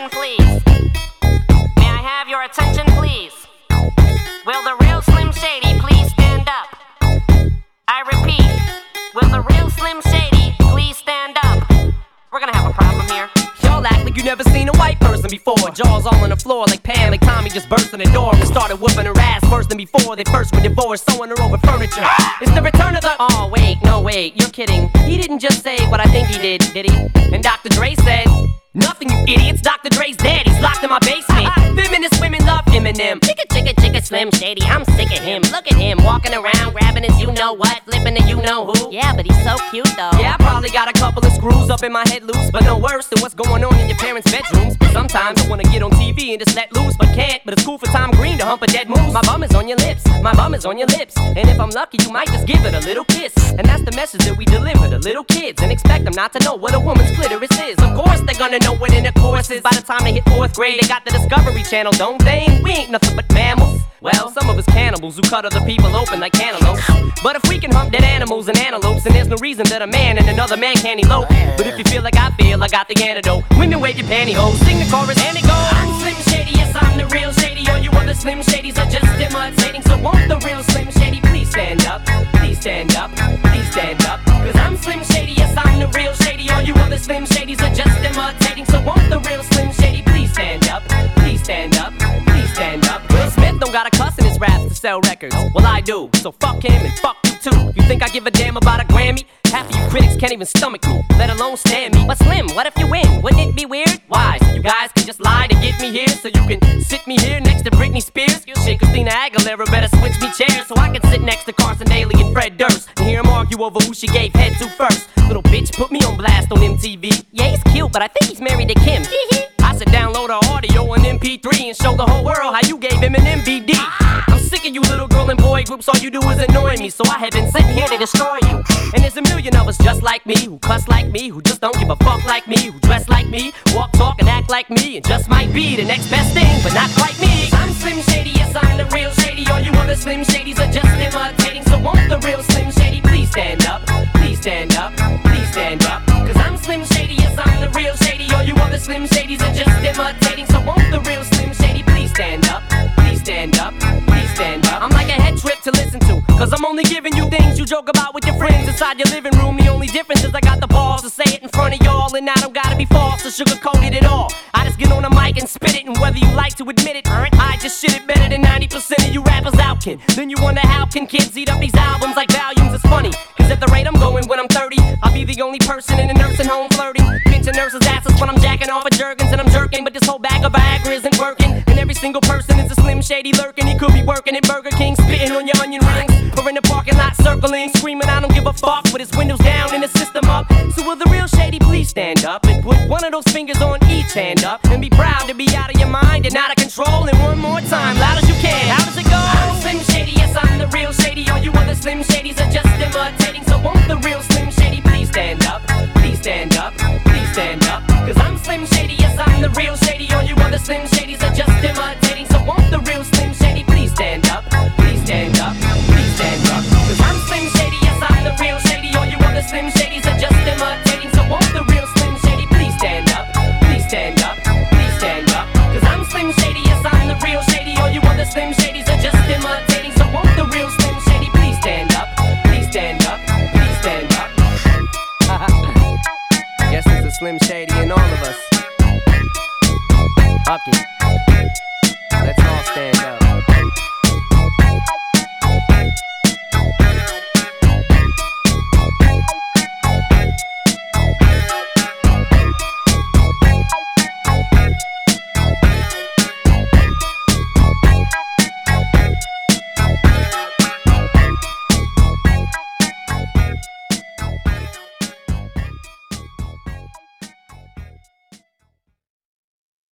attention, please? May I have your attention, please? Will the real Slim Shady please stand up? I repeat, will the real Slim Shady please stand up? We're gonna have a problem here. Y'all act like you never seen a white person before. Jaws all on the floor like Pam, like Tommy just burst in the door and started whooping her ass worse than before. They first were divorced, sewing her over furniture. It's the return of the... Oh, wait, no, wait, you're kidding. He didn't just say what I think he did he? And Dr. Dre said... Nothing, you idiots. Dr. Dre's dead. He's locked in my basement. Feminist women love Eminem. Chicka, chicka, chicka, Slim Shady. I'm sick of him. Look at him walking around, grabbing his you-know-what, flipping the you-know-who. Yeah, but he's so cute, though. Yeah, I probably got a couple of screws up in my head loose, but no worse than what's going on in your parents' bedrooms. Sometimes I wanna get on TV and just let loose, but can't. But it's cool for Tom Green to hump a dead moose. My bum is on your lips. My bum is on your lips. And if I'm lucky, you might just give it a little kiss. And that's the message that we deliver to little kids, and expect them not to know what a woman's clitoris is. Of course, they're gonna know what in the chorus is. By the time they hit 4th grade, they got the Discovery Channel, don't they? We ain't nothing but mammals. Well, some of us cannibals who cut other people open like cantaloupes. But if we can hump dead animals and antelopes, then there's no reason that a man and another man can't elope. But if you feel like I feel, I got the antidote. Women wave your pantyhose, sing the chorus, and it goes. I'm Slim Shady, yes, I'm the real Shady. All you other Slim Shadys are just imitating. So won't the real Slim Shady please stand up? Please stand up, please stand up. Cause I'm Slim Shady, yes, I'm the real Shady. All you other Slim Shadys are just imitating. So won't the real Slim Shady please stand up? Please stand up, please stand up. Will Smith don't got a cuss in his raps to sell records. Well, I do, so fuck him and fuck you too. You think I give a damn about a Grammy? Half of you critics can't even stomach me, let alone stand me. But Slim, what if you win? Wouldn't it be weird? Why? So you guys can just lie to get me here, so you can sit me here next to Britney Spears? Shit, Christina Aguilera better switch me chairs so I can sit next to Carson Daly and Fred Durst and hear them argue over who she gave head to first. Little bitch put me on blast on MTV. Yeah, he's cute, but I think he's married to Kim. I should download her audio on MP3 and show the whole world how you gave him an MVD. I'm sick of you little girl and boy groups, all you do is annoy me, so I have been sent here to destroy you. And there's a million of us just like me, who cuss like me, who just don't give a fuck like me, who dress like me, walk, talk, and act like me, and just might be the next best thing, but not quite me. I'm Slim Shady, yes, I'm the real Shady. All you other Slim Shadys are just imitating. So won't the real Slim Shady please stand up? Please stand up, please stand up. Cause I'm Slim Shady, yes, I'm the real Shady. All you other Slim Shadys are just imitating. So won't the real Slim Shady please stand up? Please stand up, please stand up. I'm like a head trip to listen to, cause I'm only giving you things you joke about with your friends inside your living room. The only difference is I got the balls to say it in front of y'all, and I don't gotta be false or sugarcoat it at all. I just get on the mic and spit it, and whether you like to admit it, I just shit it better than 90% of you rappers out can. Then you wonder how can kids eat up these albums like volumes? It's funny, cause at the rate I'm going when I'm 30, I'll be the only person in a nursing home flirting, pinching nurses' asses when I'm jacking off of Jergens and I'm jerking. But this whole bag of Viagra isn't working, and every single person is a Slim Shady lurking. He could be working at Burger King, spitting on your onion rings, or in the parking lot circling, screaming I don't give a fuck with his windows down and the system up. So will the real Shady please stand up and put one of those fingers on each hand up and be proud to be out of your mind and out of control? And one more time, loud as you can, how does it go? I'm Slim Shady, yes, I'm the real Shady. All you other Slim Shadys are just imitating. So won't the real Slim Shady please stand up? Please stand up, please stand up. Cause I'm Slim Shady, yes, I'm the real Shady. All you other Slim Shadys are just imitating. So won't the real Slim Shady please stand up? Please stand up, please stand up. Cause I'm Slim Shady, yes, I'm the real Shady. All you other Slim Shadys are just imitating. So won't the real Slim Shady please stand up? Please stand up, please stand up. Cause I'm Slim Shady, yes, I'm the real Shady. All you other Slim Shadys are just imitating. So won't the real Slim Shady please stand up? Please stand up, please stand up. Guess there's a Slim Shady in all of us. Fuck it.